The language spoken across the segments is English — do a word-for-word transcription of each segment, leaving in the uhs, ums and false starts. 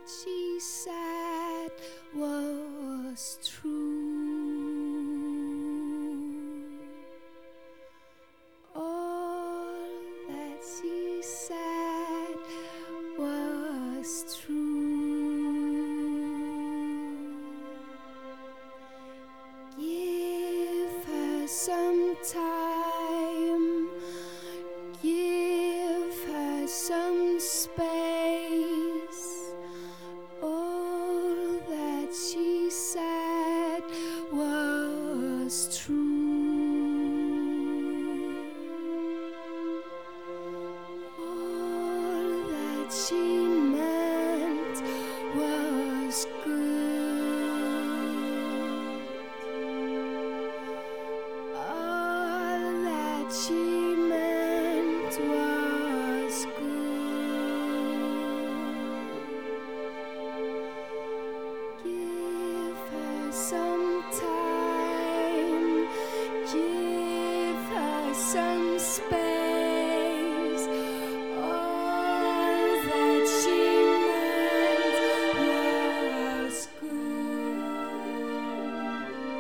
she said was true. All that she said was true. Give her some time, give her some space. All that she said was true. All that she meant was good. All that she meant was good. Give her some time, give her some space. All that she meant was good.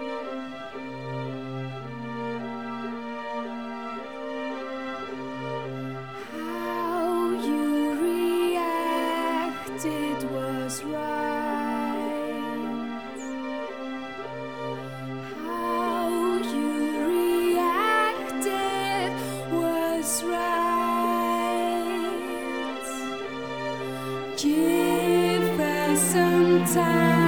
How you reacted was right. How you reacted was right. Give her some time.